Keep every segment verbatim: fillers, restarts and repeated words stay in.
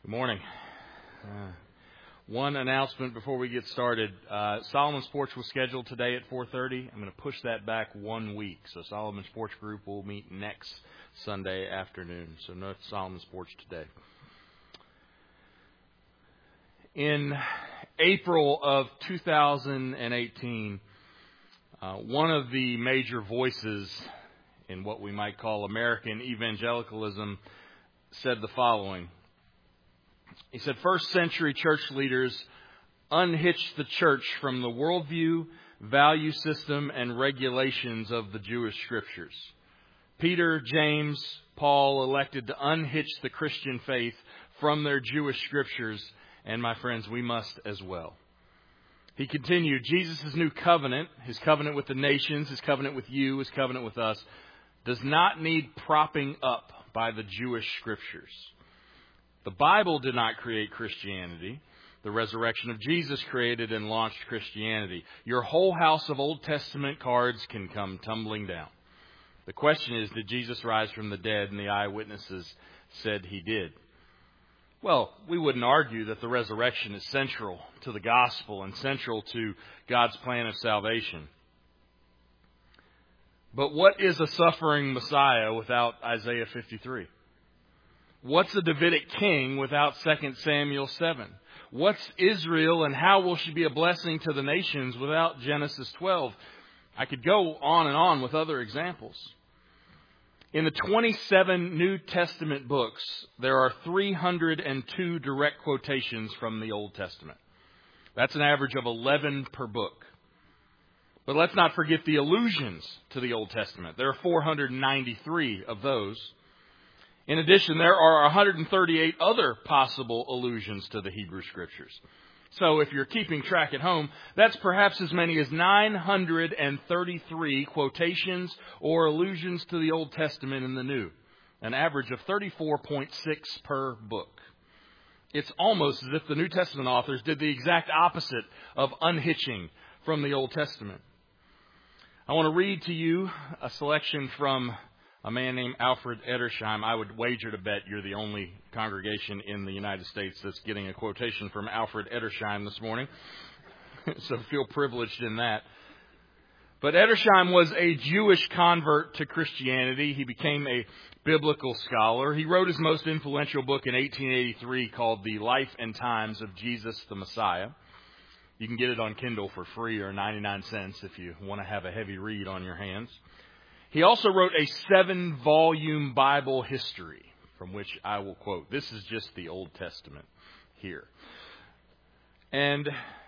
Good morning. Uh, one announcement before we get started. Uh, Solomon's Porch was scheduled today at four thirty. I'm going to push that back one week. So Solomon's Porch group will meet next Sunday afternoon. So no Solomon's Porch today. In April of two thousand eighteen, uh, one of the major voices in what we might call American evangelicalism said the following. He said, first century church leaders unhitched the church from the worldview, value system, and regulations of the Jewish scriptures. Peter, James, Paul elected to unhitch the Christian faith from their Jewish scriptures, and my friends, we must as well. He continued, Jesus' new covenant, his covenant with the nations, his covenant with you, his covenant with us, does not need propping up by the Jewish scriptures. The Bible did not create Christianity. The resurrection of Jesus created and launched Christianity. Your whole house of Old Testament cards can come tumbling down. The question is, did Jesus rise from the dead? And the eyewitnesses said he did. Well, we wouldn't argue that the resurrection is central to the gospel and central to God's plan of salvation. But what is a suffering Messiah without Isaiah fifty-three? What's a Davidic king without Second Samuel seven? What's Israel and how will she be a blessing to the nations without Genesis twelve? I could go on and on with other examples. In the twenty-seven New Testament books, there are three hundred two direct quotations from the Old Testament. That's an average of eleven per book. But let's not forget the allusions to the Old Testament. There are four hundred ninety-three of those. In addition, there are one hundred thirty-eight other possible allusions to the Hebrew Scriptures. So if you're keeping track at home, that's perhaps as many as nine hundred thirty-three quotations or allusions to the Old Testament in the New, an average of thirty-four point six per book. It's almost as if the New Testament authors did the exact opposite of unhitching from the Old Testament. I want to read to you a selection from a man named Alfred Edersheim. I would wager to bet you're the only congregation in the United States that's getting a quotation from Alfred Edersheim this morning. So feel privileged in that. But Edersheim was a Jewish convert to Christianity. He became a biblical scholar. He wrote his most influential book in eighteen eighty-three called The Life and Times of Jesus the Messiah. You can get it on Kindle for free or ninety-nine cents if you want to have a heavy read on your hands. He also wrote a seven-volume Bible history, from which I will quote. This is just the Old Testament here. And,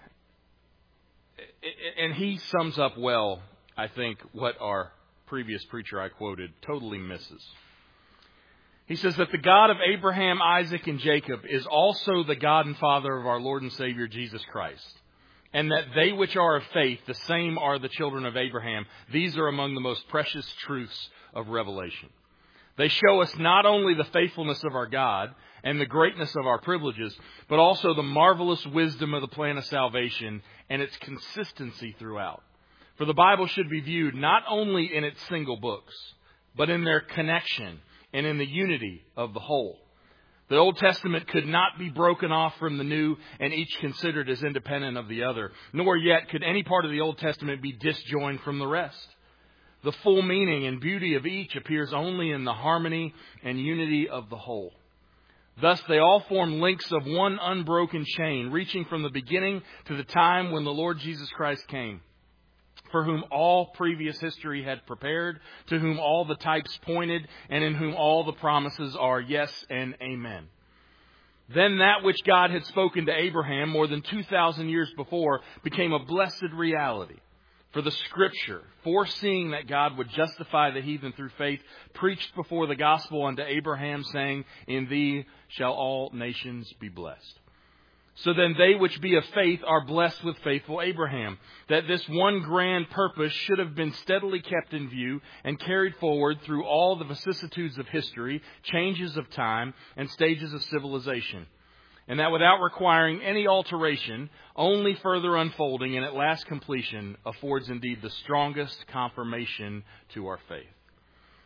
and he sums up well, I think, what our previous preacher I quoted totally misses. He says that the God of Abraham, Isaac, and Jacob is also the God and Father of our Lord and Savior Jesus Christ. And that they which are of faith, the same are the children of Abraham. These are among the most precious truths of Revelation. They show us not only the faithfulness of our God and the greatness of our privileges, but also the marvelous wisdom of the plan of salvation and its consistency throughout. For the Bible should be viewed not only in its single books, but in their connection and in the unity of the whole. The Old Testament could not be broken off from the New and each considered as independent of the other, nor yet could any part of the Old Testament be disjoined from the rest. The full meaning and beauty of each appears only in the harmony and unity of the whole. Thus, they all form links of one unbroken chain, reaching from the beginning to the time when the Lord Jesus Christ came, for whom all previous history had prepared, to whom all the types pointed, and in whom all the promises are yes and amen. Then that which God had spoken to Abraham more than two thousand years before became a blessed reality. For the Scripture, foreseeing that God would justify the heathen through faith, preached before the gospel unto Abraham, saying, in thee shall all nations be blessed. So then they which be of faith are blessed with faithful Abraham, that this one grand purpose should have been steadily kept in view and carried forward through all the vicissitudes of history, changes of time, and stages of civilization. And that without requiring any alteration, only further unfolding and at last completion affords indeed the strongest confirmation to our faith.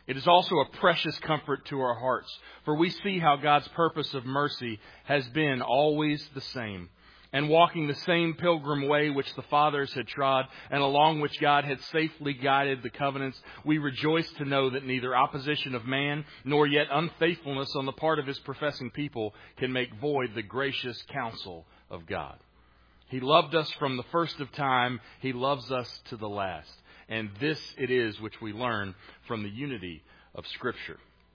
It is also a precious comfort to our hearts, for we see how God's purpose of mercy has been always the same, and walking the same pilgrim way which the fathers had trod, and along which God had safely guided the covenants, we rejoice to know that neither opposition of man, nor yet unfaithfulness on the part of his professing people can make void the gracious counsel of God. He loved us from the first of time. He loves us to the last. And this it is which we learn from the unity of Scripture.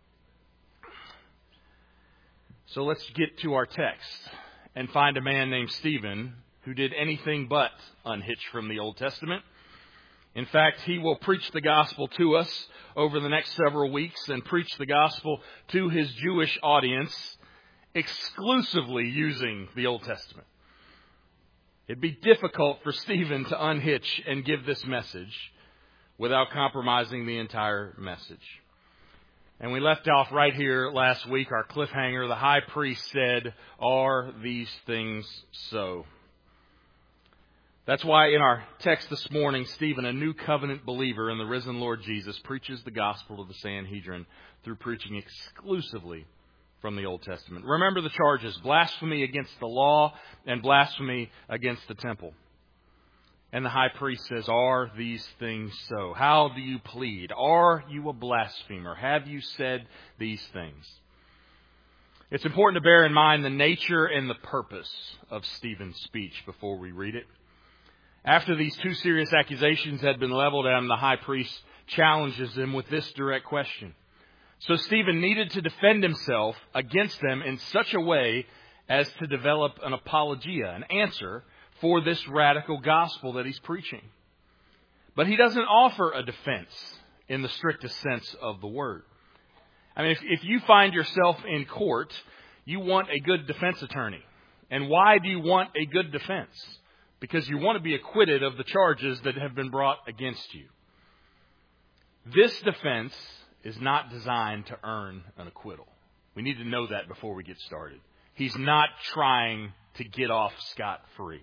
So let's get to our text and find a man named Stephen who did anything but unhitch from the Old Testament. In fact, he will preach the gospel to us over the next several weeks and preach the gospel to his Jewish audience exclusively using the Old Testament. It'd be difficult for Stephen to unhitch and give this message without compromising the entire message. And we left off right here last week, our cliffhanger. The high priest said, "Are these things so?" That's why in our text this morning, Stephen, a new covenant believer in the risen Lord Jesus, preaches the gospel to the Sanhedrin through preaching exclusively from the Old Testament. Remember the charges: blasphemy against the law and blasphemy against the temple. And the high priest says, "Are these things so?" How do you plead? Are you a blasphemer? Have you said these things? It's important to bear in mind the nature and the purpose of Stephen's speech before we read it. After these two serious accusations had been leveled at him, the high priest challenges them with this direct question. So Stephen needed to defend himself against them in such a way as to develop an apologia, an answer for this radical gospel that he's preaching. But he doesn't offer a defense in the strictest sense of the word. I mean, if, if you find yourself in court, you want a good defense attorney. And why do you want a good defense? Because you want to be acquitted of the charges that have been brought against you. This defense is not designed to earn an acquittal. We need to know that before we get started. He's not trying to get off scot-free.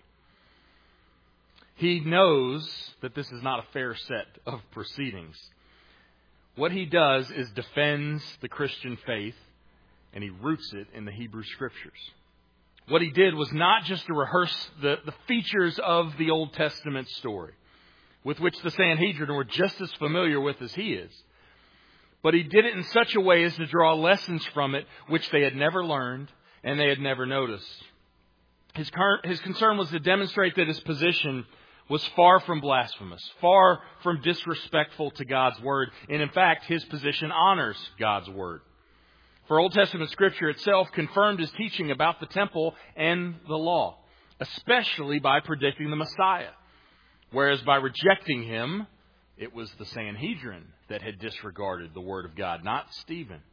He knows that this is not a fair set of proceedings. What he does is defends the Christian faith, and he roots it in the Hebrew Scriptures. What he did was not just to rehearse the, the features of the Old Testament story, with which the Sanhedrin were just as familiar with as he is, but he did it in such a way as to draw lessons from it which they had never learned and they had never noticed. His, current, his concern was to demonstrate that his position was far from blasphemous, far from disrespectful to God's Word, and in fact, his position honors God's Word. For Old Testament Scripture itself confirmed his teaching about the temple and the law, especially by predicting the Messiah, whereas by rejecting him, it was the Sanhedrin that had disregarded the Word of God, not Stephen.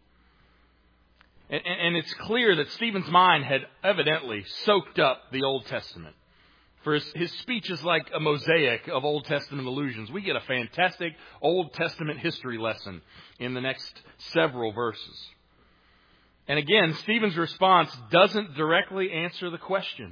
And, and it's clear that Stephen's mind had evidently soaked up the Old Testament. For his, his speech is like a mosaic of Old Testament allusions. We get a fantastic Old Testament history lesson in the next several verses. And again, Stephen's response doesn't directly answer the question.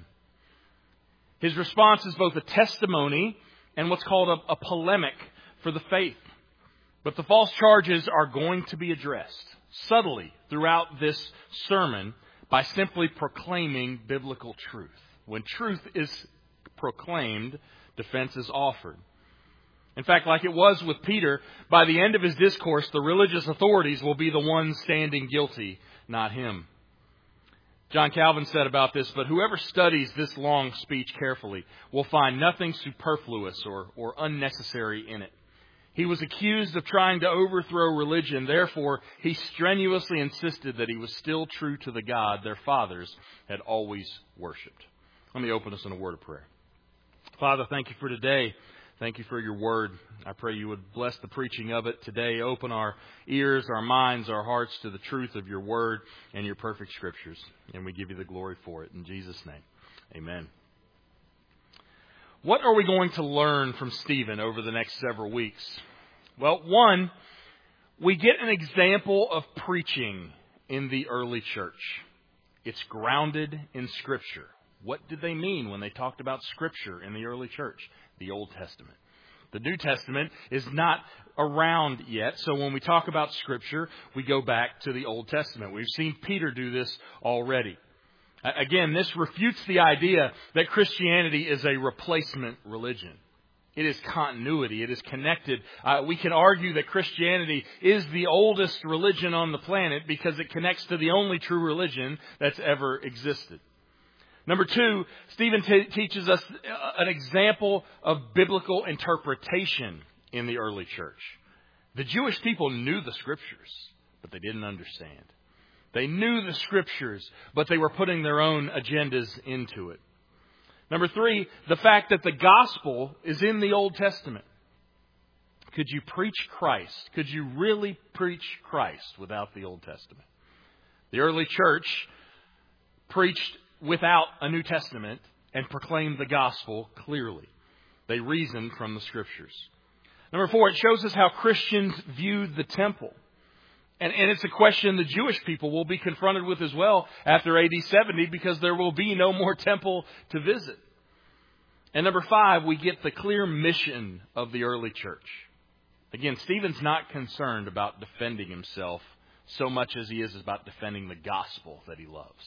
His response is both a testimony and what's called a, a polemic for the faith. But the false charges are going to be addressed subtly throughout this sermon by simply proclaiming biblical truth. When truth is proclaimed, defense is offered. In fact, like it was with Peter, by the end of his discourse, the religious authorities will be the ones standing guilty, not him. John Calvin said about this, "But whoever studies this long speech carefully will find nothing superfluous or, or unnecessary in it. He was accused of trying to overthrow religion. Therefore, he strenuously insisted that he was still true to the God their fathers had always worshipped." Let me open us in a word of prayer. Father, thank you for today. Thank you for your word. I pray you would bless the preaching of it today. Open our ears, our minds, our hearts to the truth of your word and your perfect Scriptures. And we give you the glory for it. In Jesus' name, amen. What are we going to learn from Stephen over the next several weeks? Well, one, we get an example of preaching in the early church. It's grounded in Scripture. What did they mean when they talked about Scripture in the early church? The Old Testament. The New Testament is not around yet. So when we talk about Scripture, we go back to the Old Testament. We've seen Peter do this already. Again, this refutes the idea that Christianity is a replacement religion. It is continuity. It is connected. Uh, we can argue that Christianity is the oldest religion on the planet because it connects to the only true religion that's ever existed. Number two, Stephen t- teaches us an example of biblical interpretation in the early church. The Jewish people knew the Scriptures, but they didn't understand. They knew the Scriptures, but they were putting their own agendas into it. Number three, the fact that the gospel is in the Old Testament. Could you preach Christ? Could you really preach Christ without the Old Testament? The early church preached without a New Testament and proclaimed the gospel clearly. They reasoned from the Scriptures. Number four, it shows us how Christians viewed the temple. And, and it's a question the Jewish people will be confronted with as well after A D seventy, because there will be no more temple to visit. And number five, we get the clear mission of the early church. Again, Stephen's not concerned about defending himself so much as he is about defending the gospel that he loves.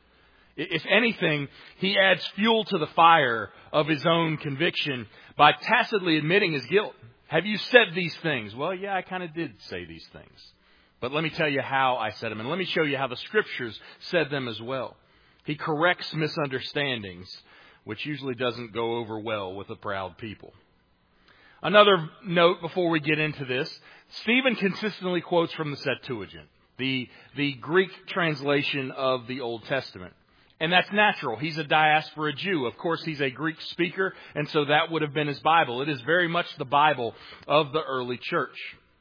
If anything, he adds fuel to the fire of his own conviction by tacitly admitting his guilt. Have you said these things? Well, yeah, I kind of did say these things. But let me tell you how I said them, and let me show you how the Scriptures said them as well. He corrects misunderstandings, which usually doesn't go over well with a proud people. Another note before we get into this, Stephen consistently quotes from the Septuagint, the, the Greek translation of the Old Testament. And that's natural. He's a diaspora Jew. Of course, he's a Greek speaker, and so that would have been his Bible. It is very much the Bible of the early church.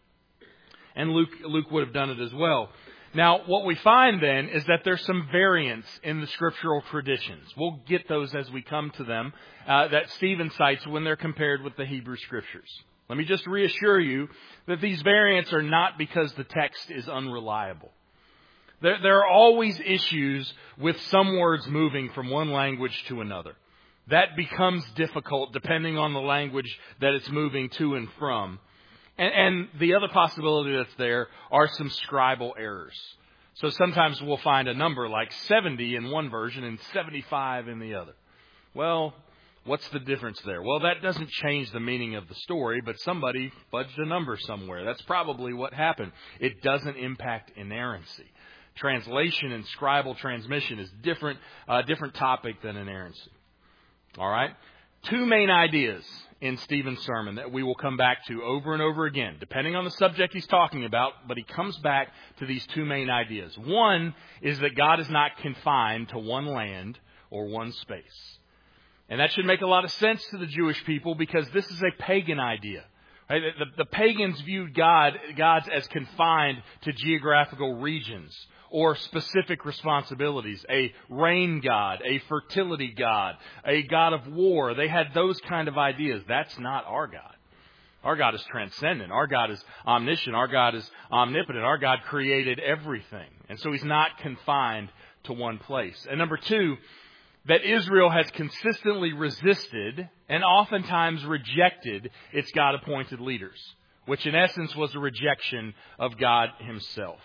And Luke, Luke would have done it as well. Now, what we find then is that there's some variance in the scriptural traditions. We'll get those as we come to them, uh, that Stephen cites when they're compared with the Hebrew Scriptures. Let me just reassure you that these variants are not because the text is unreliable. There, there are always issues with some words moving from one language to another. That becomes difficult depending on the language that it's moving to and from. And, and the other possibility that's there are some scribal errors. So sometimes we'll find a number like seventy in one version and seventy-five in the other. Well, what's the difference there? Well, that doesn't change the meaning of the story, but somebody fudged a number somewhere. That's probably what happened. It doesn't impact inerrancy. Translation and scribal transmission is different, uh, different topic than inerrancy. All right? Two main ideas in Stephen's sermon that we will come back to over and over again, depending on the subject he's talking about, but he comes back to these two main ideas. One is that God is not confined to one land or one space. And that should make a lot of sense to the Jewish people because this is a pagan idea. Right? The, the pagans viewed God, gods as confined to geographical regions or specific responsibilities. A rain god, a fertility god, a god of war. They had those kind of ideas. That's not our God. Our God is transcendent. Our God is omniscient. Our God is omnipotent. Our God created everything. And so He's not confined to one place. And number two, that Israel has consistently resisted and oftentimes rejected its God-appointed leaders, which in essence was a rejection of God Himself.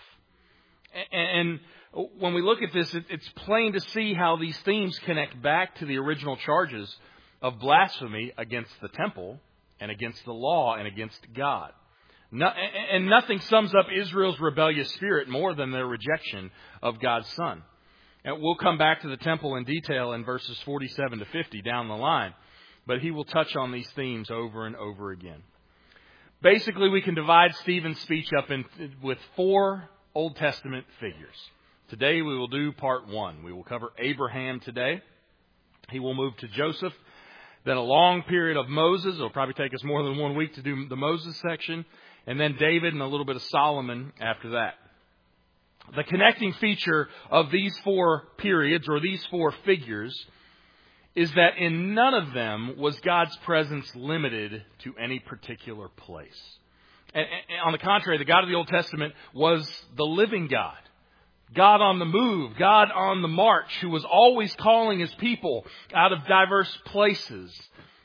And when we look at this, it's plain to see how these themes connect back to the original charges of blasphemy against the temple and against the law and against God. And nothing sums up Israel's rebellious spirit more than their rejection of God's Son. And we'll come back to the temple in detail in verses forty-seven to fifty down the line. But he will touch on these themes over and over again. Basically, we can divide Stephen's speech up in, with four Old Testament figures. Today we will do part one. We will cover Abraham today. He will move to Joseph. Then a long period of Moses. It'll probably take us more than one week to do the Moses section. And then David and a little bit of Solomon after that. The connecting feature of these four periods or these four figures is that in none of them was God's presence limited to any particular place. And, and on the contrary, the God of the Old Testament was the living God. God on the move, God on the march, who was always calling His people out of diverse places.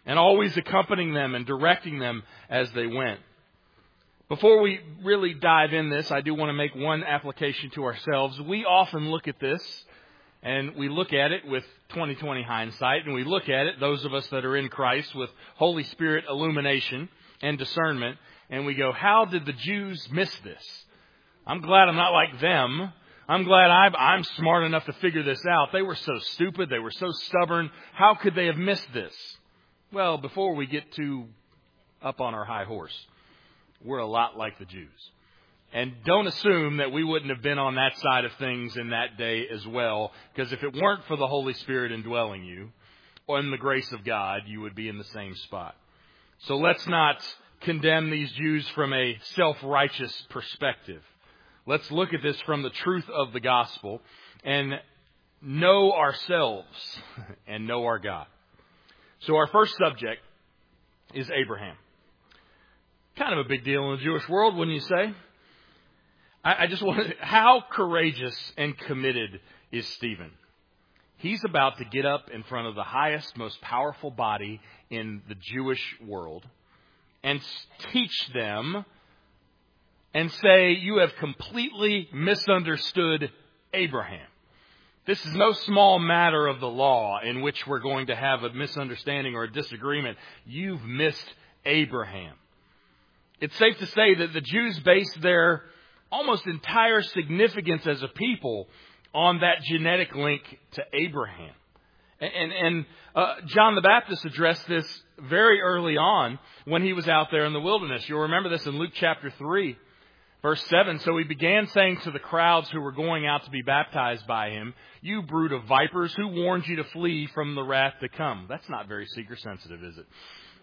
and always accompanying them and directing them as they went. Before we really dive in this, I do want to make one application to ourselves. We often look at this, and we look at it with twenty twenty hindsight, and we look at it, those of us that are in Christ, with Holy Spirit illumination and discernment, and we go, how did the Jews miss this? I'm glad I'm not like them. I'm glad I've, I'm smart enough to figure this out. They were so stupid. They were so stubborn. How could they have missed this? Well, before we get too up on our high horse, we're a lot like the Jews. And don't assume that we wouldn't have been on that side of things in that day as well, because if it weren't for the Holy Spirit indwelling you, or in the grace of God, you would be in the same spot. So let's not condemn these Jews from a self-righteous perspective. Let's look at this from the truth of the gospel and know ourselves and know our God. So our first subject is Abraham. Kind of a big deal in the Jewish world, wouldn't you say? I, I just want to, how courageous and committed is Stephen? He's about to get up in front of the highest, most powerful body in the Jewish world and teach them and say, you have completely misunderstood Abraham. This is no small matter of the law in which we're going to have a misunderstanding or a disagreement. You've missed Abraham. It's safe to say that the Jews based their almost entire significance as a people on that genetic link to Abraham. And, and, and uh, John the Baptist addressed this very early on when he was out there in the wilderness. You'll remember this in Luke chapter three, verse seven. So he began saying to the crowds who were going out to be baptized by him, you brood of vipers, who warned you to flee from the wrath to come? That's not very seeker sensitive, is it?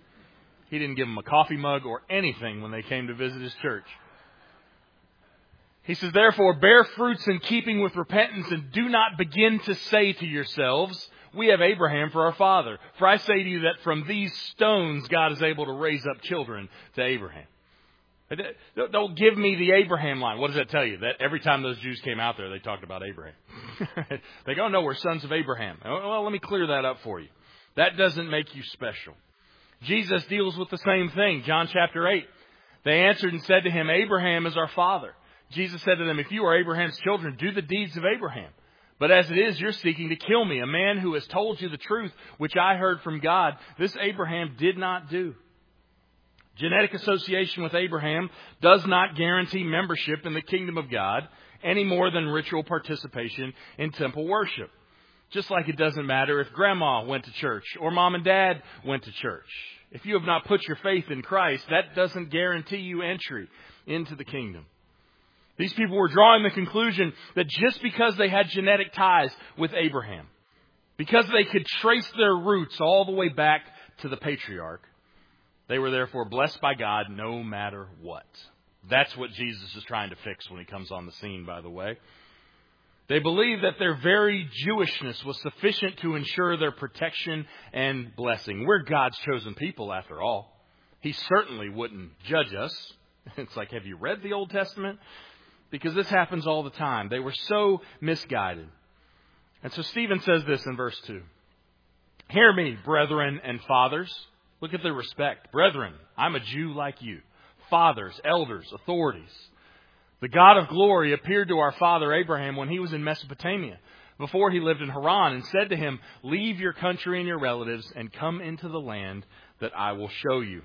He didn't give them a coffee mug or anything when they came to visit his church. He says, therefore, bear fruits in keeping with repentance, and do not begin to say to yourselves, we have Abraham for our father. For I say to you that from these stones God is able to raise up children to Abraham. Don't give me the Abraham line. What does that tell you? That every time those Jews came out there, they talked about Abraham. They go, no, we're sons of Abraham. Well, let me clear that up for you. That doesn't make you special. Jesus deals with the same thing. John chapter eight. They answered and said to him, Abraham is our father. Jesus said to them, if you are Abraham's children, do the deeds of Abraham. But as it is, you're seeking to kill me, a man who has told you the truth, which I heard from God. This Abraham did not do. Genetic association with Abraham does not guarantee membership in the kingdom of God any more than ritual participation in temple worship. Just like it doesn't matter if grandma went to church or mom and dad went to church. If you have not put your faith in Christ, that doesn't guarantee you entry into the kingdom. These people were drawing the conclusion that just because they had genetic ties with Abraham, because they could trace their roots all the way back to the patriarch, they were therefore blessed by God no matter what. That's what Jesus is trying to fix when he comes on the scene, by the way. They believed that their very Jewishness was sufficient to ensure their protection and blessing. We're God's chosen people, after all. He certainly wouldn't judge us. It's like, have you read the Old Testament? Because this happens all the time. They were so misguided. And so Stephen says this in verse two. Hear me, brethren and fathers. Look at the respect. Brethren, I'm a Jew like you. Fathers, elders, authorities. The God of glory appeared to our father Abraham when he was in Mesopotamia, before he lived in Haran, and said to him, leave your country and your relatives and come into the land that I will show you.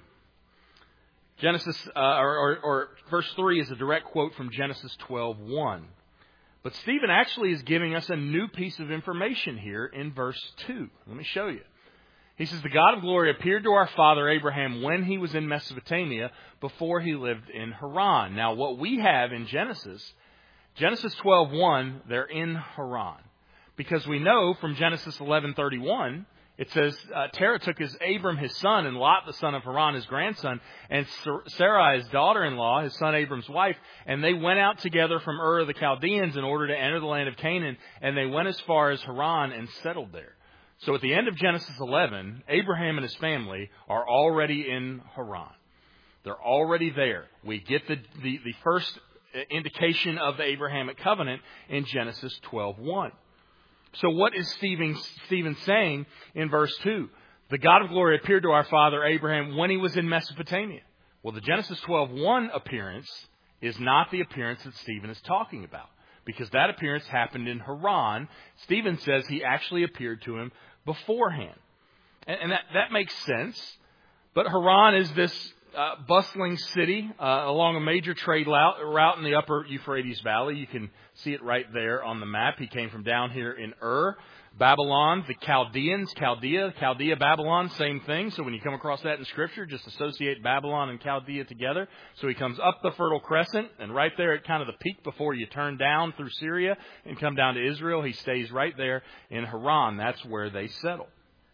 Genesis, uh, or, or, or verse three is a direct quote from Genesis twelve one. But Stephen actually is giving us a new piece of information here in verse two. Let me show you. He says, the God of glory appeared to our father Abraham when he was in Mesopotamia, before he lived in Haran. Now, what we have in Genesis, Genesis twelve one, they're in Haran. Because we know from Genesis eleven thirty-one, it says, uh, Terah took his Abram, his son, and Lot, the son of Haran, his grandson, and Sarai, his daughter-in-law, his son Abram's wife, and they went out together from Ur of the Chaldeans in order to enter the land of Canaan, and they went as far as Haran and settled there. So at the end of Genesis eleven, Abraham and his family are already in Haran. They're already there. We get the, the, the first indication of the Abrahamic covenant in Genesis twelve one. So what is Stephen, Stephen saying in verse two? The God of glory appeared to our father Abraham when he was in Mesopotamia. Well, the Genesis twelve one appearance is not the appearance that Stephen is talking about, because that appearance happened in Haran. Stephen says he actually appeared to him beforehand. And, and that, that makes sense. But Haran is this uh, bustling city uh, along a major trade route, route in the upper Euphrates Valley. You can see it right there on the map. He came from down here in Ur. Babylon, the Chaldeans, Chaldea, Chaldea, Babylon, same thing. So when you come across that in Scripture, just associate Babylon and Chaldea together. So he comes up the Fertile Crescent, and right there at kind of the peak before you turn down through Syria and come down to Israel, he stays right there in Haran. That's where they settle.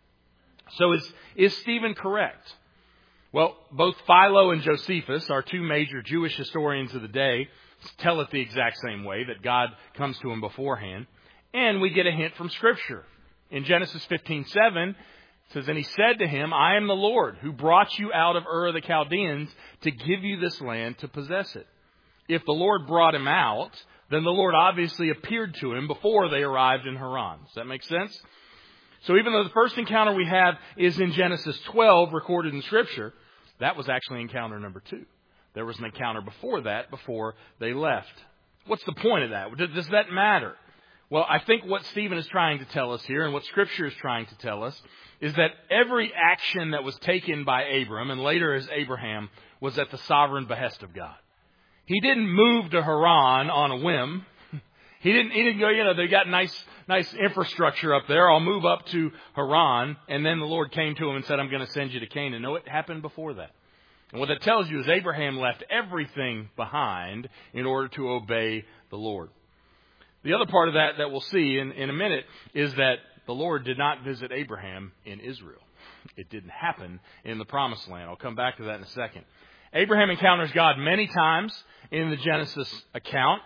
So is, is Stephen correct? Well, both Philo and Josephus, our two major Jewish historians of the day, tell it the exact same way, that God comes to him beforehand. And we get a hint from Scripture. In Genesis fifteen seven, it says, "And he said to him, I am the Lord who brought you out of Ur of the Chaldeans to give you this land to possess it." If the Lord brought him out, then the Lord obviously appeared to him before they arrived in Haran. Does that make sense? So even though the first encounter we have is in Genesis twelve, recorded in Scripture, that was actually encounter number two. There was an encounter before that, before they left. What's the point of that? Does that matter? Well, I think what Stephen is trying to tell us here, and what Scripture is trying to tell us, is that every action that was taken by Abram, and later as Abraham, was at the sovereign behest of God. He didn't move to Haran on a whim. He didn't, he didn't go, you know, they got nice, nice infrastructure up there. I'll move up to Haran. And then the Lord came to him and said, I'm going to send you to Canaan. No, it happened before that. And what that tells you is Abraham left everything behind in order to obey the Lord. The other part of that that we'll see in, in a minute is that the Lord did not visit Abraham in Israel. It didn't happen in the Promised Land. I'll come back to that in a second. Abraham encounters God many times in the Genesis account.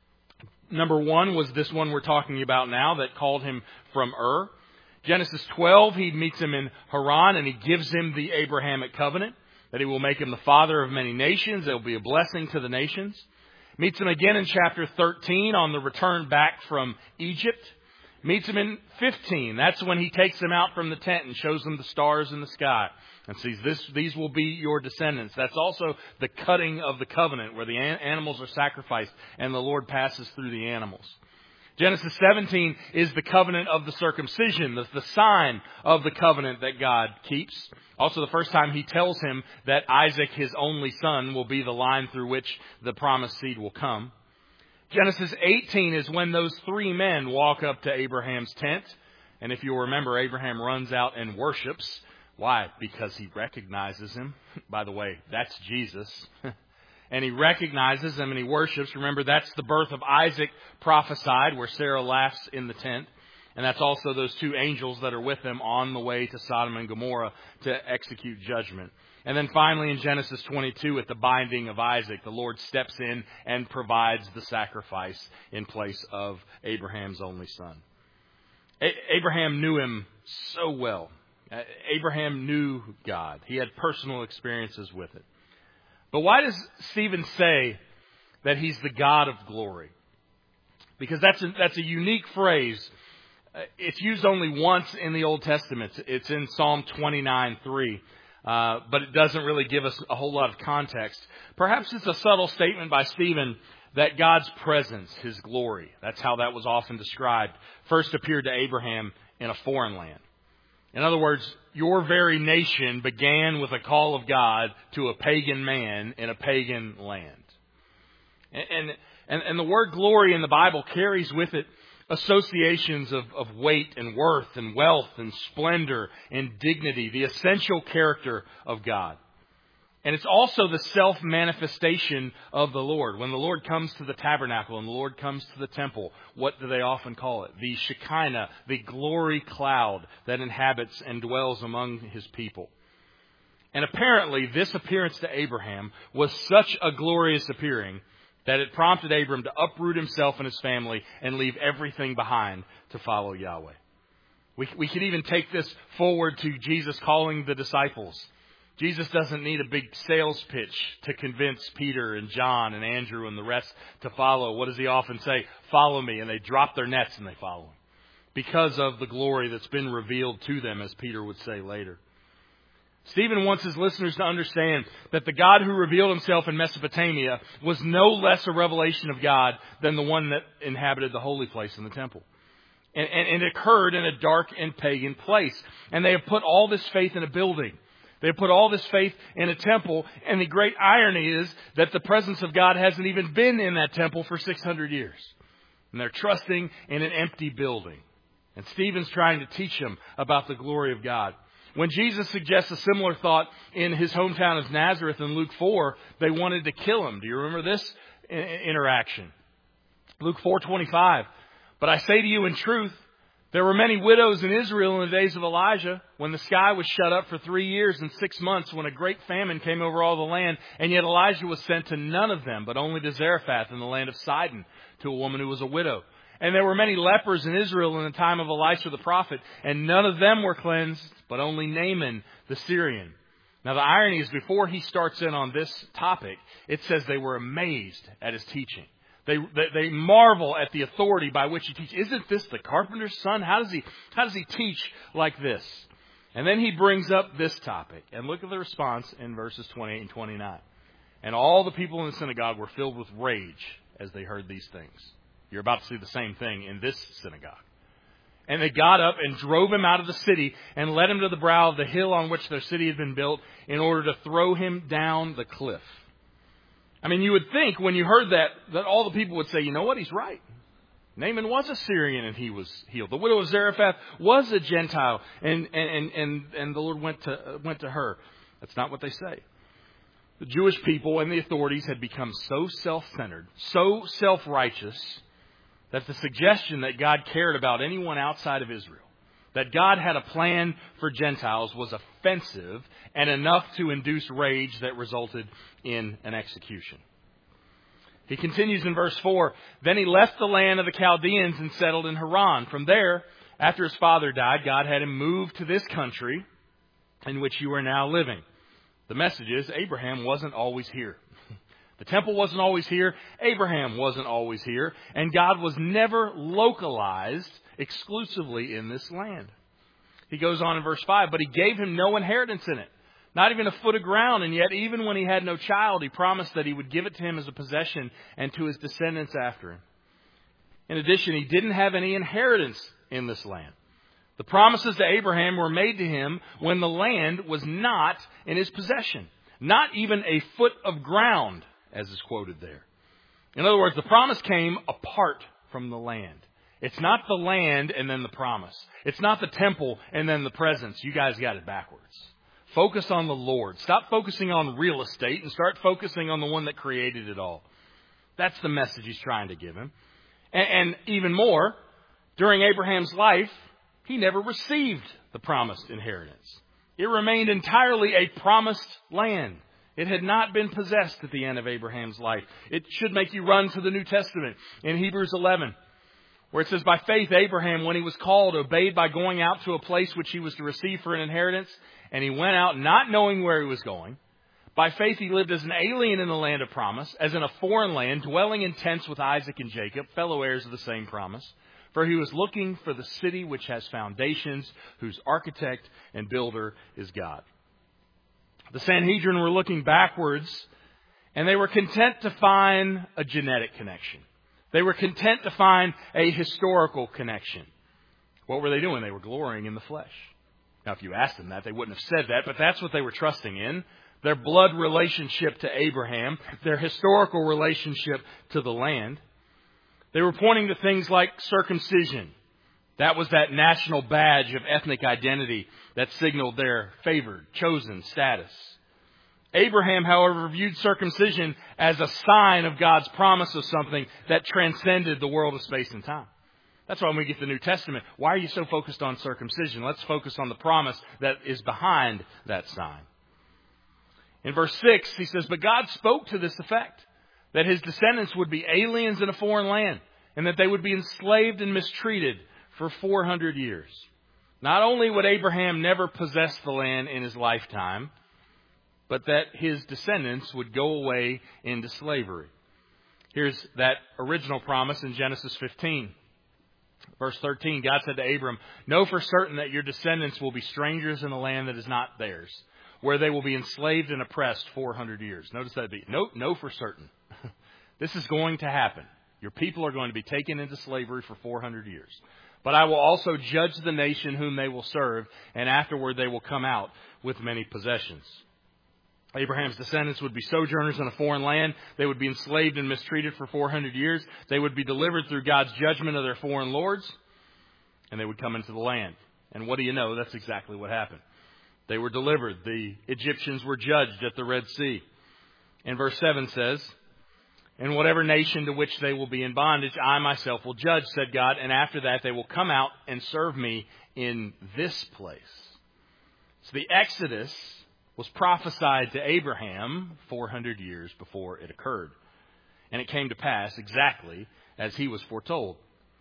Number one was this one we're talking about now that called him from Ur. Genesis twelve, he meets him in Haran and he gives him the Abrahamic covenant that he will make him the father of many nations. There will be a blessing to the nations. Meets him again in chapter thirteen on the return back from Egypt. Meets him in fifteen. That's when he takes them out from the tent and shows them the stars in the sky. And says, this, these will be your descendants. That's also the cutting of the covenant where the an- animals are sacrificed and the Lord passes through the animals. Genesis seventeen is the covenant of the circumcision, the, the sign of the covenant that God keeps. Also the first time he tells him that Isaac, his only son, will be the line through which the promised seed will come. Genesis eighteen is when those three men walk up to Abraham's tent. And if you'll remember, Abraham runs out and worships. Why? Because he recognizes him. By the way, that's Jesus. And he recognizes him and he worships. Remember, that's the birth of Isaac prophesied, where Sarah laughs in the tent. And that's also those two angels that are with him on the way to Sodom and Gomorrah to execute judgment. And then finally in Genesis twenty-two, at the binding of Isaac, the Lord steps in and provides the sacrifice in place of Abraham's only son. A- Abraham knew him so well. Uh, Abraham knew God. He had personal experiences with it. But why does Stephen say that he's the God of glory? Because that's a, that's a unique phrase. Uh, it's used only once in the Old Testament. It's in Psalm twenty-nine three. Uh, but it doesn't really give us a whole lot of context. Perhaps it's a subtle statement by Stephen that God's presence, His glory, that's how that was often described, first appeared to Abraham in a foreign land. In other words, your very nation began with a call of God to a pagan man in a pagan land. And, and, and the word glory in the Bible carries with it associations of, of weight and worth and wealth and splendor and dignity, the essential character of God. And it's also the self-manifestation of the Lord. When the Lord comes to the tabernacle and the Lord comes to the temple, what do they often call it? The Shekinah, the glory cloud that inhabits and dwells among His people. And apparently this appearance to Abraham was such a glorious appearing that it prompted Abram to uproot himself and his family and leave everything behind to follow Yahweh. We, we could even take this forward to Jesus calling the disciples. Jesus doesn't need a big sales pitch to convince Peter and John and Andrew and the rest to follow. What does He often say? Follow me. And they drop their nets and they follow Him. because of the glory that's been revealed to them, as Peter would say later. Stephen wants his listeners to understand that the God who revealed himself in Mesopotamia was no less a revelation of God than the one that inhabited the holy place in the temple. And, and, and it occurred in a dark and pagan place. And they have put all this faith in a building. They have put all this faith in a temple. And the great irony is that the presence of God hasn't even been in that temple for six hundred years. And they're trusting in an empty building. And Stephen's trying to teach them about the glory of God. When Jesus suggests a similar thought in his hometown of Nazareth in Luke four, they wanted to kill him. Do you remember this interaction? Luke four twenty-five. But I say to you in truth, there were many widows in Israel in the days of Elijah, when the sky was shut up for three years and six months, when a great famine came over all the land, and yet Elijah was sent to none of them, but only to Zarephath in the land of Sidon, to a woman who was a widow. And there were many lepers in Israel in the time of Elisha the prophet, and none of them were cleansed, but only Naaman the Syrian. Now the irony is, before he starts in on this topic, it says they were amazed at his teaching. They, they they marvel at the authority by which he teaches. Isn't this the carpenter's son? How does he how does he teach like this? And then he brings up this topic. And look at the response in verses twenty-eight and twenty-nine. And all the people in the synagogue were filled with rage as they heard these things. You're about to see the same thing in this synagogue. And they got up and drove him out of the city and led him to the brow of the hill on which their city had been built, in order to throw him down the cliff. I mean, you would think when you heard that, that all the people would say, you know what, he's right. Naaman was a Syrian and he was healed. The widow of Zarephath was a Gentile, and and and, and the Lord went to went to her. That's not what they say. The Jewish people and the authorities had become so self-centered, so self-righteous, that the suggestion that God cared about anyone outside of Israel, that God had a plan for Gentiles, was offensive and enough to induce rage that resulted in an execution. He continues in verse four, Then he left the land of the Chaldeans and settled in Haran. From there, after his father died, God had him move to this country in which you are now living. The message is, Abraham wasn't always here. The temple wasn't always here. Abraham wasn't always here. And God was never localized exclusively in this land. He goes on in verse five, but he gave him no inheritance in it, not even a foot of ground. And yet, even when he had no child, he promised that he would give it to him as a possession and to his descendants after him. In addition, he didn't have any inheritance in this land. The promises to Abraham were made to him when the land was not in his possession, not even a foot of ground, as is quoted there. In other words, the promise came apart from the land. It's not the land and then the promise. It's not the temple and then the presence. You guys got it backwards. Focus on the Lord. Stop focusing on real estate and start focusing on the one that created it all. That's the message he's trying to give him. And, and even more, during Abraham's life, he never received the promised inheritance. It remained entirely a promised land. It had not been possessed at the end of Abraham's life. It should make you run to the New Testament in Hebrews eleven, where it says, by faith, Abraham, when he was called, obeyed by going out to a place which he was to receive for an inheritance. And he went out not knowing where he was going. By faith, he lived as an alien in the land of promise, as in a foreign land, dwelling in tents with Isaac and Jacob, fellow heirs of the same promise. For he was looking for the city which has foundations, whose architect and builder is God. The Sanhedrin were looking backwards, and they were content to find a genetic connection. They were content to find a historical connection. What were they doing? They were glorying in the flesh. Now, if you asked them that, they wouldn't have said that, but that's what they were trusting in. Their blood relationship to Abraham, their historical relationship to the land. They were pointing to things like circumcision. That was that national badge of ethnic identity that signaled their favored, chosen status. Abraham, however, viewed circumcision as a sign of God's promise of something that transcended the world of space and time. That's why when we get the New Testament, why are you so focused on circumcision? Let's focus on the promise that is behind that sign. In verse six, he says, but God spoke to this effect, that his descendants would be aliens in a foreign land, and that they would be enslaved and mistreated for four hundred years. Not only would Abraham never possess the land in his lifetime, but that his descendants would go away into slavery. Here's that original promise in Genesis fifteen. Verse thirteen, God said to Abram, know for certain that your descendants will be strangers in a land that is not theirs, where they will be enslaved and oppressed four hundred years. Notice that. Be, no, no for certain. This is going to happen. Your people are going to be taken into slavery for four hundred years. But I will also judge the nation whom they will serve, and afterward they will come out with many possessions. Abraham's descendants would be sojourners in a foreign land. They would be enslaved and mistreated for four hundred years. They would be delivered through God's judgment of their foreign lords, and they would come into the land. And what do you know? That's exactly what happened. They were delivered. The Egyptians were judged at the Red Sea. And verse seven says, and whatever nation to which they will be in bondage, I myself will judge, said God, and after that they will come out and serve me in this place. So the Exodus was prophesied to Abraham four hundred years before it occurred. And it came to pass exactly as he was foretold.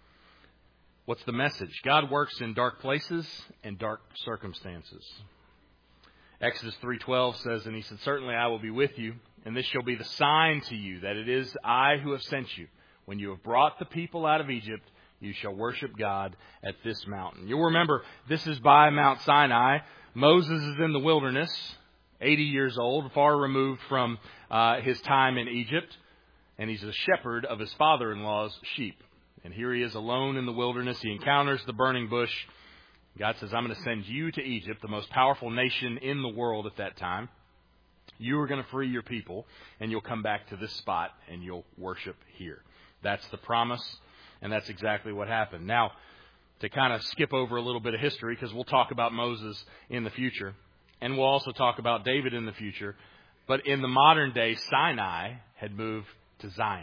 What's the message? God works in dark places and dark circumstances. Exodus three twelve says, and he said, certainly I will be with you, and this shall be the sign to you that it is I who have sent you. When you have brought the people out of Egypt, you shall worship God at this mountain. You'll remember, this is by Mount Sinai. Moses is in the wilderness, eighty years old, far removed from uh, his time in Egypt, and he's a shepherd of his father-in-law's sheep. And here he is alone in the wilderness. He encounters the burning bush. God says, I'm going to send you to Egypt, the most powerful nation in the world at that time. You are going to free your people, and you'll come back to this spot, and you'll worship here. That's the promise, and that's exactly what happened. Now, to kind of skip over a little bit of history, because we'll talk about Moses in the future, and we'll also talk about David in the future. But in the modern day, Sinai had moved to Zion.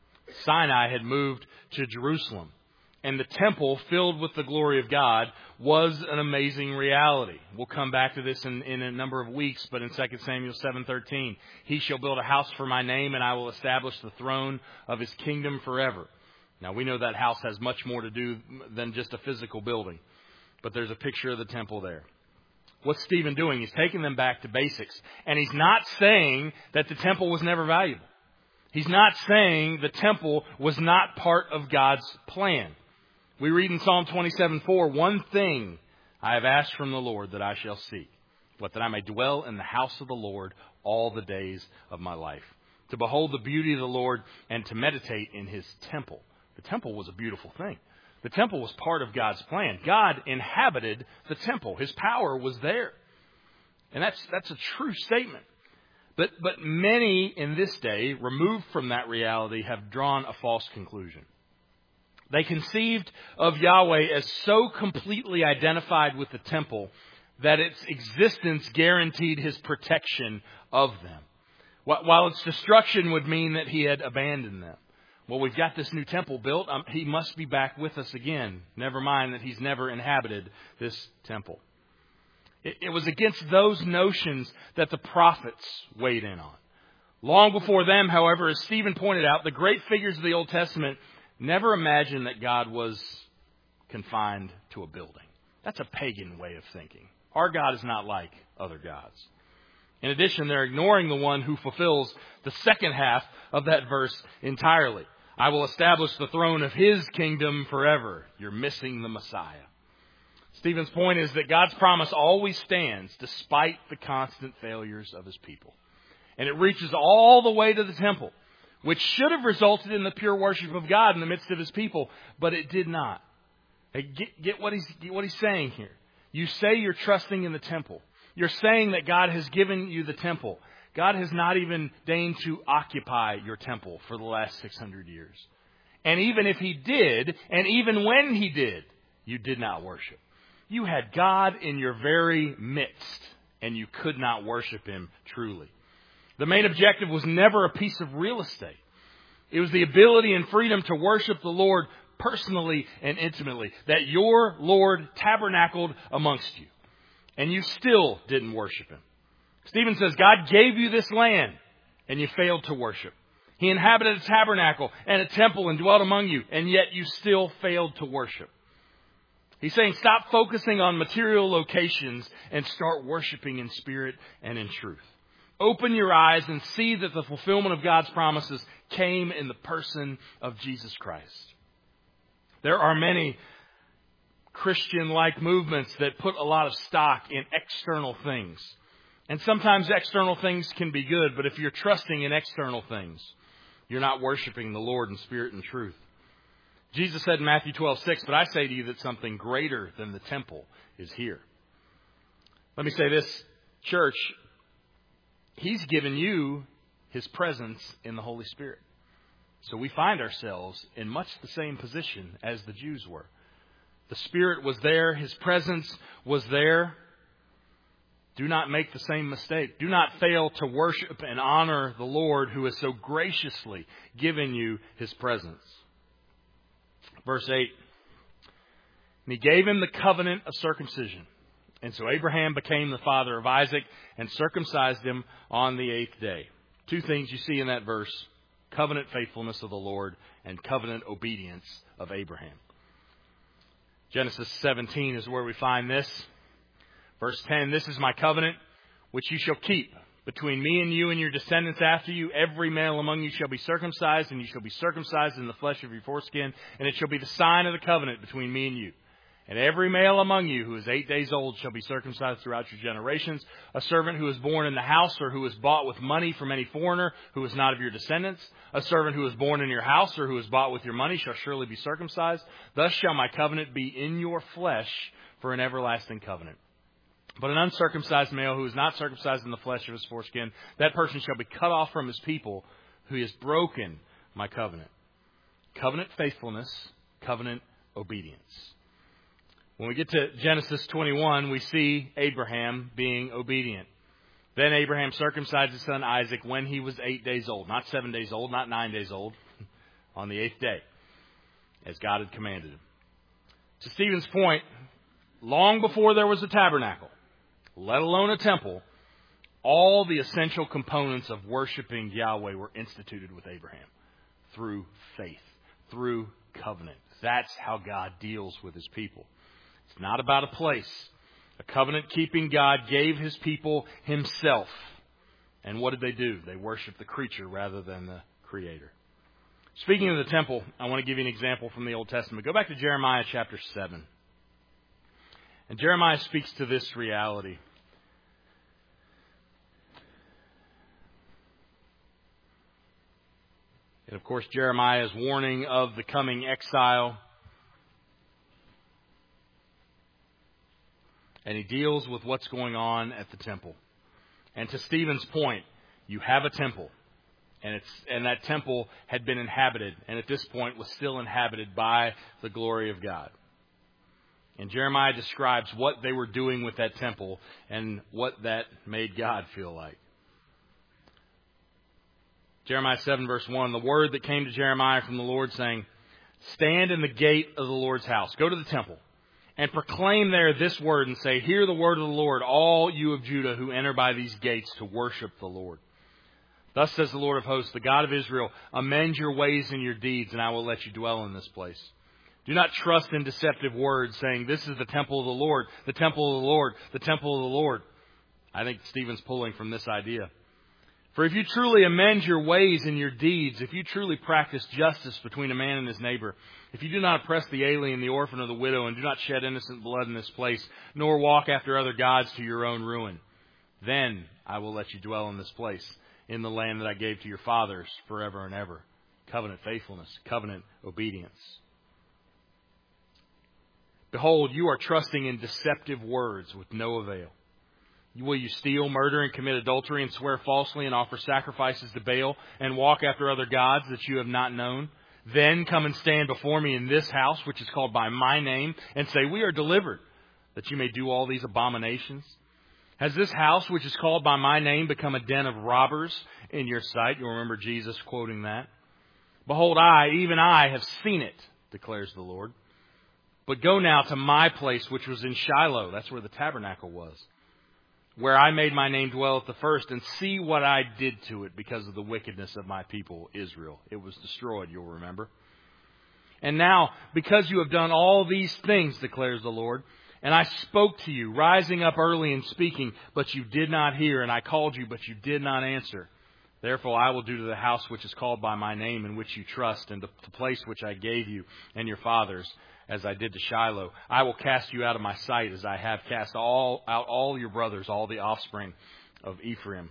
Sinai had moved to Jerusalem. And the temple filled with the glory of God was an amazing reality. We'll come back to this in, in a number of weeks, but in Second Samuel seven thirteen, he shall build a house for my name, and I will establish the throne of his kingdom forever. Now, we know that house has much more to do than just a physical building, but there's a picture of the temple there. What's Stephen doing? He's taking them back to basics, and he's not saying that the temple was never valuable. He's not saying the temple was not part of God's plan. We read in Psalm twenty-seven four, one thing I have asked from the Lord that I shall seek, what, that I may dwell in the house of the Lord all the days of my life, to behold the beauty of the Lord and to meditate in his temple. The temple was a beautiful thing. The temple was part of God's plan. God inhabited the temple. His power was there. And that's that's a true statement. But but many in this day, removed from that reality, have drawn a false conclusion. They conceived of Yahweh as so completely identified with the temple that its existence guaranteed his protection of them, while its destruction would mean that he had abandoned them. Well, we've got this new temple built. Um, he must be back with us again. Never mind that he's never inhabited this temple. It, it was against those notions that the prophets weighed in on. Long before them, however, as Stephen pointed out, the great figures of the Old Testament never imagined that God was confined to a building. That's a pagan way of thinking. Our God is not like other gods. In addition, they're ignoring the one who fulfills the second half of that verse entirely. I will establish the throne of his kingdom forever. You're missing the Messiah. Stephen's point is that God's promise always stands despite the constant failures of his people. And it reaches all the way to the temple, which should have resulted in the pure worship of God in the midst of his people, but it did not. Hey, get, get what he's, get what he's saying here. You say you're trusting in the temple. You're saying that God has given you the temple. God has not even deigned to occupy your temple for the last six hundred years. And even if he did, and even when he did, you did not worship. You had God in your very midst, and you could not worship him truly. The main objective was never a piece of real estate. It was the ability and freedom to worship the Lord personally and intimately, that your Lord tabernacled amongst you. And you still didn't worship him. Stephen says, God gave you this land, and you failed to worship. He inhabited a tabernacle and a temple and dwelt among you, and yet you still failed to worship. He's saying, stop focusing on material locations and start worshiping in spirit and in truth. Open your eyes and see that the fulfillment of God's promises came in the person of Jesus Christ. There are many Christian-like movements that put a lot of stock in external things. And sometimes external things can be good, but if you're trusting in external things, you're not worshiping the Lord in spirit and truth. Jesus said in Matthew twelve six, but I say to you that something greater than the temple is here. Let me say this, church, He's given you His presence in the Holy Spirit. So we find ourselves in much the same position as the Jews were. The Spirit was there. His presence was there. Do not make the same mistake. Do not fail to worship and honor the Lord who has so graciously given you His presence. Verse eight. And He gave him the covenant of circumcision. And so Abraham became the father of Isaac and circumcised him on the eighth day. Two things you see in that verse. Covenant faithfulness of the Lord and covenant obedience of Abraham. Genesis seventeen is where we find this. Verse ten, this is my covenant, which you shall keep between me and you and your descendants after you. Every male among you shall be circumcised, and you shall be circumcised in the flesh of your foreskin, and it shall be the sign of the covenant between me and you. And every male among you who is eight days old shall be circumcised throughout your generations. A servant who is born in the house or who is bought with money from any foreigner who is not of your descendants. A servant who is born in your house or who is bought with your money shall surely be circumcised. Thus shall my covenant be in your flesh for an everlasting covenant. But an uncircumcised male who is not circumcised in the flesh of his foreskin, that person shall be cut off from his people, who has broken my covenant. Covenant faithfulness, covenant obedience. When we get to Genesis twenty-one, we see Abraham being obedient. Then Abraham circumcised his son Isaac when he was eight days old. Not seven days old, not nine days old. On the eighth day, as God had commanded him. To Stephen's point, long before there was a tabernacle, let alone a temple, all the essential components of worshiping Yahweh were instituted with Abraham. Through faith, through covenant. That's how God deals with His people. It's not about a place. A covenant-keeping God gave His people Himself. And what did they do? They worshiped the creature rather than the Creator. Speaking of the temple, I want to give you an example from the Old Testament. Go back to Jeremiah chapter seven. And Jeremiah speaks to this reality. And of course, Jeremiah is warning of the coming exile. And he deals with what's going on at the temple. And to Stephen's point, you have a temple. And it's and that temple had been inhabited. And at this point was still inhabited by the glory of God. And Jeremiah describes what they were doing with that temple and what that made God feel like. Jeremiah seven verse one, the word that came to Jeremiah from the Lord saying, stand in the gate of the Lord's house. Go to the temple. And proclaim there this word and say, hear the word of the Lord, all you of Judah who enter by these gates to worship the Lord. Thus says the Lord of hosts, the God of Israel, amend your ways and your deeds, and I will let you dwell in this place. Do not trust in deceptive words, saying, this is the temple of the Lord, the temple of the Lord, the temple of the Lord. I think Stephen's pulling from this idea. For if you truly amend your ways and your deeds, if you truly practice justice between a man and his neighbor, if you do not oppress the alien, the orphan, or the widow, and do not shed innocent blood in this place, nor walk after other gods to your own ruin, then I will let you dwell in this place, in the land that I gave to your fathers forever and ever. Covenant faithfulness, covenant obedience. Behold, you are trusting in deceptive words with no avail. Will you steal, murder, and commit adultery, and swear falsely, and offer sacrifices to Baal, and walk after other gods that you have not known? Then come and stand before me in this house, which is called by my name, and say, we are delivered, that you may do all these abominations. Has this house, which is called by my name, become a den of robbers in your sight? You'll remember Jesus quoting that. Behold, I, even I, have seen it, declares the Lord. But go now to my place, which was in Shiloh. That's where the tabernacle was. Where I made my name dwell at the first, and see what I did to it because of the wickedness of my people, Israel. It was destroyed, you'll remember. And now, because you have done all these things, declares the Lord, and I spoke to you, rising up early and speaking, but you did not hear, and I called you, but you did not answer. Therefore I will do to the house which is called by my name, in which you trust, and the place which I gave you and your fathers, as I did to Shiloh. I will cast you out of my sight, as I have cast all out all your brothers, all the offspring of Ephraim.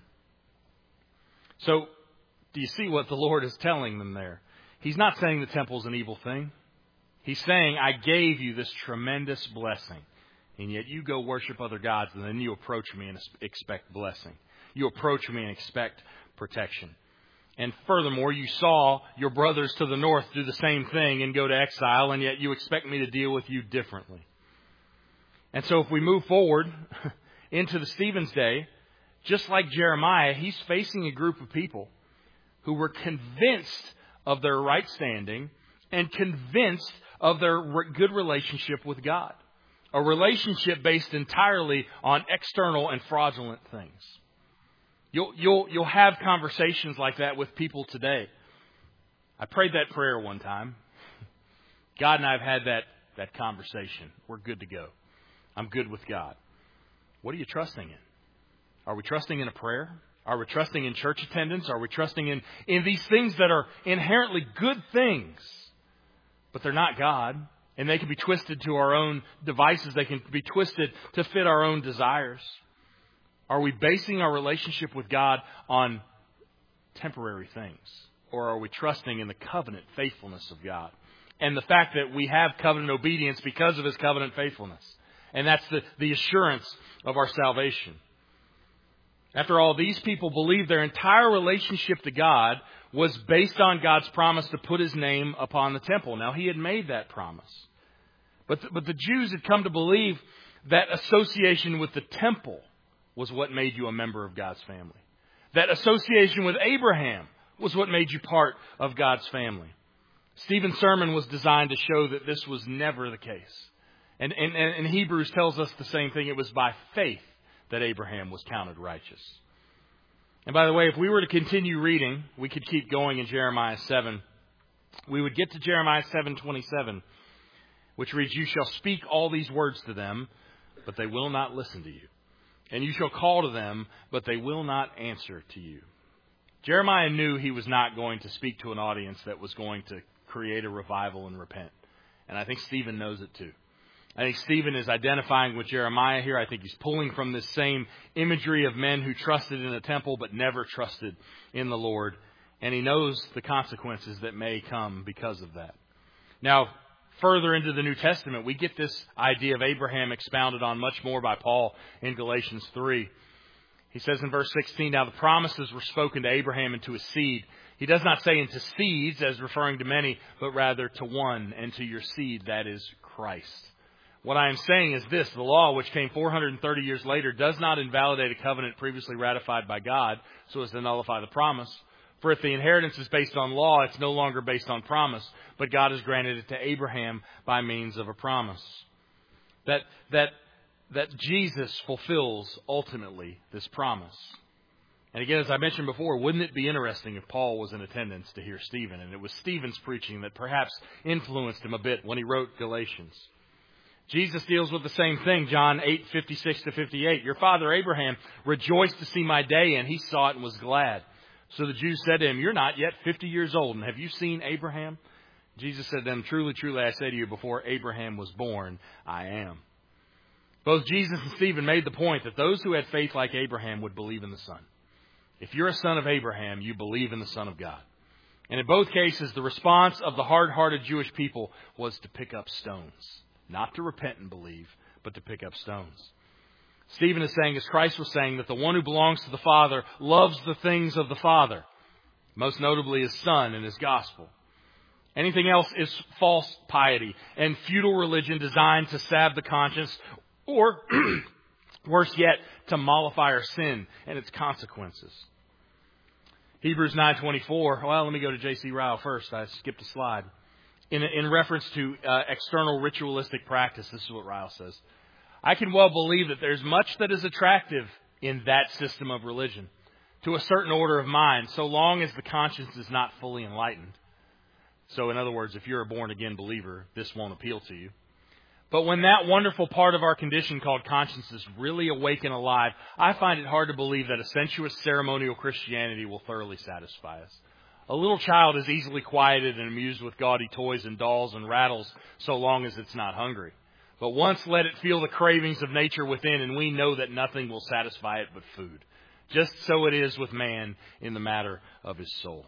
So, do you see what the Lord is telling them there? He's not saying the temple's an evil thing. He's saying, I gave you this tremendous blessing, and yet you go worship other gods, and then you approach me and expect blessing. You approach me and expect protection. And furthermore, you saw your brothers to the north do the same thing and go to exile, and yet you expect me to deal with you differently. And so if we move forward into the Stephen's day, just like Jeremiah, he's facing a group of people who were convinced of their right standing and convinced of their good relationship with God. A relationship based entirely on external and fraudulent things. You'll, you'll, you'll have conversations like that with people today. I prayed that prayer one time. God and I have had that, that conversation. We're good to go. I'm good with God. What are you trusting in? Are we trusting in a prayer? Are we trusting in church attendance? Are we trusting in, in these things that are inherently good things, but they're not God? And they can be twisted to our own devices. They can be twisted to fit our own desires. Are we basing our relationship with God on temporary things? Or are we trusting in the covenant faithfulness of God? And the fact that we have covenant obedience because of His covenant faithfulness. And that's the, the assurance of our salvation. After all, these people believed their entire relationship to God was based on God's promise to put His name upon the temple. Now, He had made that promise. But the, but the Jews had come to believe that association with the temple was what made you a member of God's family. That association with Abraham was what made you part of God's family. Stephen's sermon was designed to show that this was never the case. And, and, and Hebrews tells us the same thing. It was by faith that Abraham was counted righteous. And by the way, if we were to continue reading, we could keep going in Jeremiah seven. We would get to Jeremiah seven twenty-seven, which reads, you shall speak all these words to them, but they will not listen to you. And you shall call to them, but they will not answer to you. Jeremiah knew he was not going to speak to an audience that was going to create a revival and repent. And I think Stephen knows it too. I think Stephen is identifying with Jeremiah here. I think he's pulling from this same imagery of men who trusted in a temple but never trusted in the Lord. And he knows the consequences that may come because of that. Now, further into the New Testament, we get this idea of Abraham expounded on much more by Paul in Galatians three. He says in verse sixteen, now the promises were spoken to Abraham and to his seed. He does not say into seeds as referring to many, but rather to one, and to your seed, that is Christ. What I am saying is this, the law, which came four hundred thirty years later, does not invalidate a covenant previously ratified by God so as to nullify the promise. For if the inheritance is based on law, it's no longer based on promise, but God has granted it to Abraham by means of a promise. That, that, that Jesus fulfills ultimately this promise. And again, as I mentioned before, wouldn't it be interesting if Paul was in attendance to hear Stephen? And it was Stephen's preaching that perhaps influenced him a bit when he wrote Galatians. Jesus deals with the same thing, John eight, fifty-six to fifty-eight. Your father Abraham rejoiced to see my day, and he saw it and was glad. So the Jews said to him, you're not yet fifty years old, and have you seen Abraham? Jesus said to them, truly, truly, I say to you, before Abraham was born, I am. Both Jesus and Stephen made the point that those who had faith like Abraham would believe in the Son. If you're a son of Abraham, you believe in the Son of God. And in both cases, the response of the hard-hearted Jewish people was to pick up stones. Not to repent and believe, but to pick up stones. Stephen is saying, as Christ was saying, that the one who belongs to the Father loves the things of the Father, most notably His Son and His gospel. Anything else is false piety and futile religion designed to salve the conscience, or, worse yet, to mollify our sin and its consequences. Hebrews nine twenty-four. Well, let me go to J C Ryle first. I skipped a slide. In, in reference to uh, external ritualistic practice, this is what Ryle says. I can well believe that there's much that is attractive in that system of religion to a certain order of mind, so long as the conscience is not fully enlightened. So in other words, if you're a born-again believer, this won't appeal to you. But when that wonderful part of our condition called conscience is really awake and alive, I find it hard to believe that a sensuous ceremonial Christianity will thoroughly satisfy us. A little child is easily quieted and amused with gaudy toys and dolls and rattles so long as it's not hungry. But once let it feel the cravings of nature within, and we know that nothing will satisfy it but food. Just so it is with man in the matter of his soul.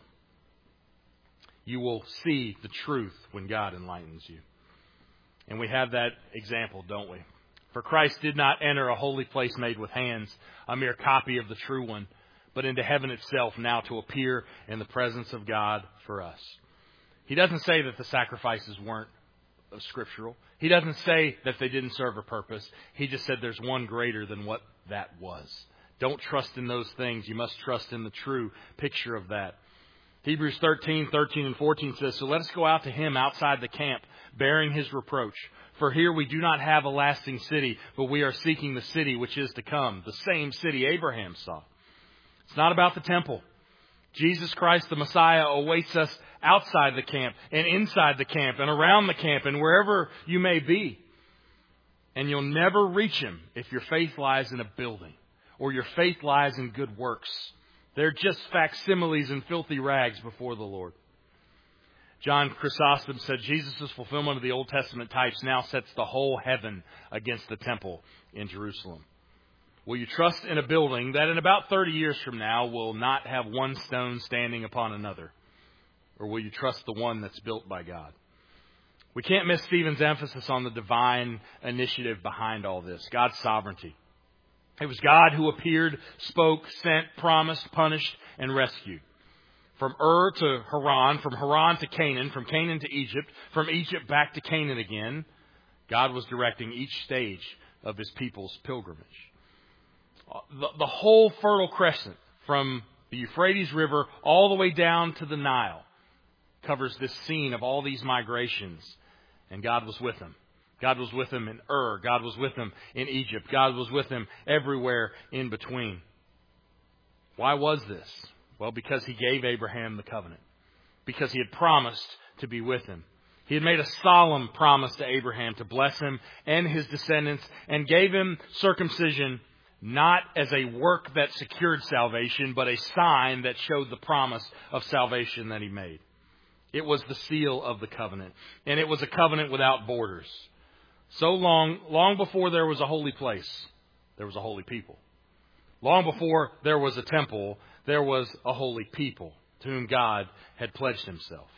You will see the truth when God enlightens you. And we have that example, don't we? For Christ did not enter a holy place made with hands, a mere copy of the true one, but into heaven itself, now to appear in the presence of God for us. He doesn't say that the sacrifices weren't scriptural. He doesn't say that they didn't serve a purpose. He just said there's one greater than what that was. Don't trust in those things. You must trust in the true picture of that. Hebrews thirteen, thirteen and fourteen says, so let us go out to him outside the camp, bearing his reproach. For here we do not have a lasting city, but we are seeking the city which is to come, the same city Abraham saw. It's not about the temple. Jesus Christ, the Messiah, awaits us outside the camp and inside the camp and around the camp and wherever you may be. And you'll never reach him if your faith lies in a building or your faith lies in good works. They're just facsimiles and filthy rags before the Lord. John Chrysostom said Jesus' fulfillment of the Old Testament types now sets the whole heaven against the temple in Jerusalem. Will you trust in a building that in about thirty years from now will not have one stone standing upon another? Or will you trust the one that's built by God? We can't miss Stephen's emphasis on the divine initiative behind all this, God's sovereignty. It was God who appeared, spoke, sent, promised, punished, and rescued. From Ur to Haran, from Haran to Canaan, from Canaan to Egypt, from Egypt back to Canaan again, God was directing each stage of his people's pilgrimage. The, the whole Fertile Crescent, from the Euphrates River all the way down to the Nile, covers this scene of all these migrations, and God was with them. God was with him in Ur. God was with him in Egypt. God was with him everywhere in between. Why was this? Well, because he gave Abraham the covenant. Because he had promised to be with him. He had made a solemn promise to Abraham to bless him and his descendants, and gave him circumcision not as a work that secured salvation, but a sign that showed the promise of salvation that he made. It was the seal of the covenant, and it was a covenant without borders. So long, long before there was a holy place, there was a holy people. Long before there was a temple, there was a holy people to whom God had pledged himself.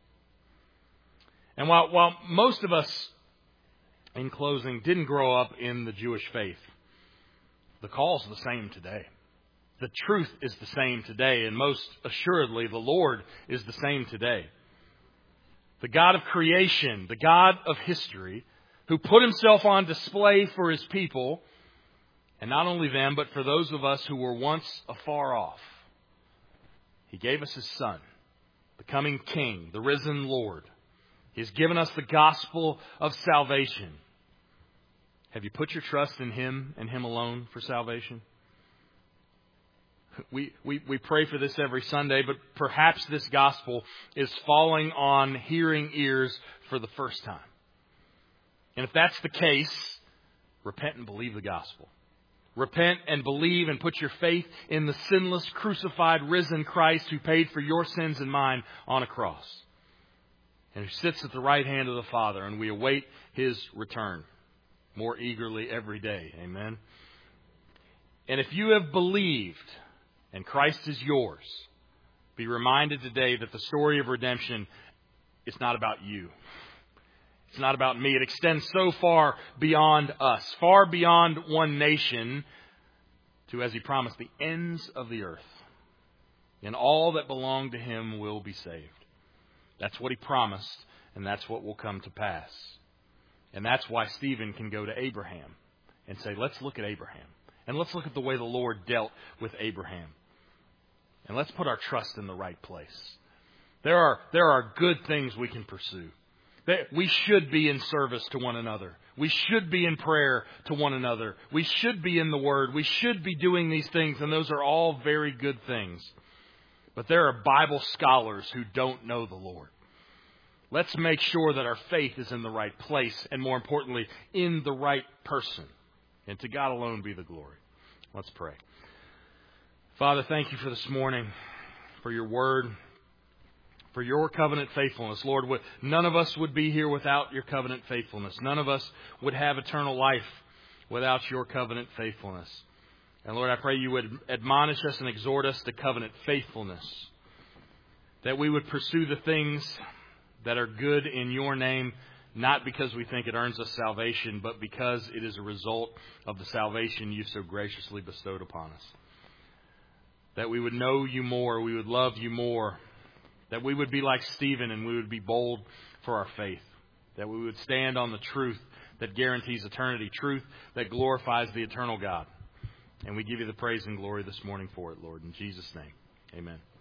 And while, while most of us, in closing, didn't grow up in the Jewish faith, the call's the same today. The truth is the same today, and most assuredly, the Lord is the same today. The God of creation, the God of history, who put himself on display for his people, and not only them, but for those of us who were once afar off. He gave us his Son, the coming King, the risen Lord. He has given us the gospel of salvation. Have you put your trust in him and him alone for salvation? We, we, we pray for this every Sunday, but perhaps this gospel is falling on hearing ears for the first time. And if that's the case, repent and believe the gospel. Repent and believe and put your faith in the sinless, crucified, risen Christ who paid for your sins and mine on a cross. And who sits at the right hand of the Father, and we await his return more eagerly every day. Amen. And if you have believed and Christ is yours, be reminded today that the story of redemption is not about you. It's not about me. It extends so far beyond us, far beyond one nation, to, as he promised, the ends of the earth. And all that belong to him will be saved. That's what he promised, and that's what will come to pass. And that's why Stephen can go to Abraham and say, let's look at Abraham. And let's look at the way the Lord dealt with Abraham. And let's put our trust in the right place. There are, there are good things we can pursue. We should be in service to one another. We should be in prayer to one another. We should be in the Word. We should be doing these things, and those are all very good things. But there are Bible scholars who don't know the Lord. Let's make sure that our faith is in the right place, and more importantly, in the right person. And to God alone be the glory. Let's pray. Father, thank you for this morning, for your word, for your covenant faithfulness. Lord, none of us would be here without your covenant faithfulness. None of us would have eternal life without your covenant faithfulness. And Lord, I pray you would admonish us and exhort us to covenant faithfulness, that we would pursue the things that are good in your name, not because we think it earns us salvation, but because it is a result of the salvation you've so graciously bestowed upon us. That we would know you more, we would love you more, that we would be like Stephen and we would be bold for our faith, that we would stand on the truth that guarantees eternity, truth that glorifies the eternal God. And we give you the praise and glory this morning for it, Lord. In Jesus' name, amen.